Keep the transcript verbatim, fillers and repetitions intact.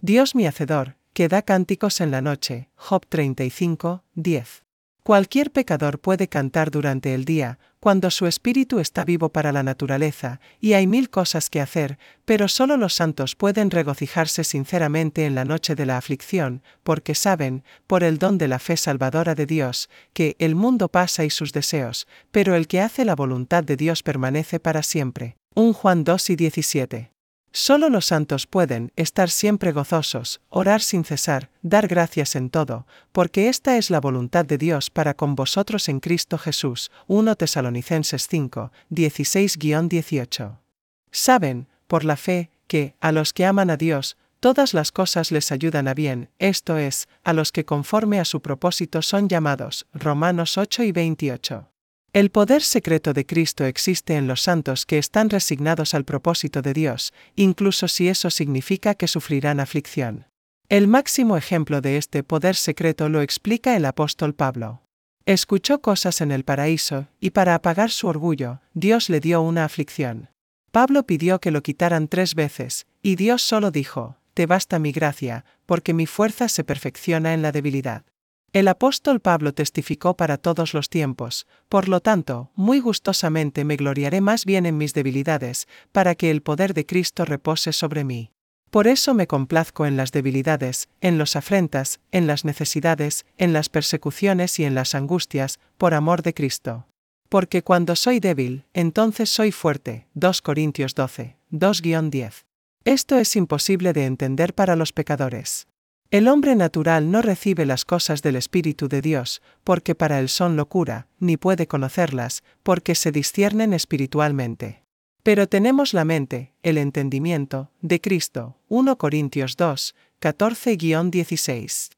Dios mi hacedor, que da cánticos en la noche. Job treinta y cinco, diez. Cualquier pecador puede cantar durante el día, cuando su espíritu está vivo para la naturaleza, y hay mil cosas que hacer, pero solo los santos pueden regocijarse sinceramente en la noche de la aflicción, porque saben, por el don de la fe salvadora de Dios, que el mundo pasa y sus deseos, pero el que hace la voluntad de Dios permanece para siempre. primera Juan dos y diecisiete. Solo los santos pueden estar siempre gozosos, orar sin cesar, dar gracias en todo, porque esta es la voluntad de Dios para con vosotros en Cristo Jesús. primera Tesalonicenses cinco, dieciséis a dieciocho. Saben, por la fe, que, a los que aman a Dios, todas las cosas les ayudan a bien, esto es, a los que conforme a su propósito son llamados. Romanos ocho y veintiocho. El poder secreto de Cristo existe en los santos que están resignados al propósito de Dios, incluso si eso significa que sufrirán aflicción. El máximo ejemplo de este poder secreto lo explica el apóstol Pablo. Escuchó cosas en el paraíso, y para apagar su orgullo, Dios le dio una aflicción. Pablo pidió que lo quitaran tres veces, y Dios solo dijo: «Te basta mi gracia, porque mi fuerza se perfecciona en la debilidad». El apóstol Pablo testificó para todos los tiempos: «Por lo tanto, muy gustosamente me gloriaré más bien en mis debilidades, para que el poder de Cristo repose sobre mí. Por eso me complazco en las debilidades, en las afrentas, en las necesidades, en las persecuciones y en las angustias, por amor de Cristo. Porque cuando soy débil, entonces soy fuerte». dos Corintios doce, dos a diez. Esto es imposible de entender para los pecadores. El hombre natural no recibe las cosas del Espíritu de Dios, porque para él son locura, ni puede conocerlas, porque se disciernen espiritualmente. Pero tenemos la mente, el entendimiento, de Cristo. primera Corintios dos, catorce a dieciséis.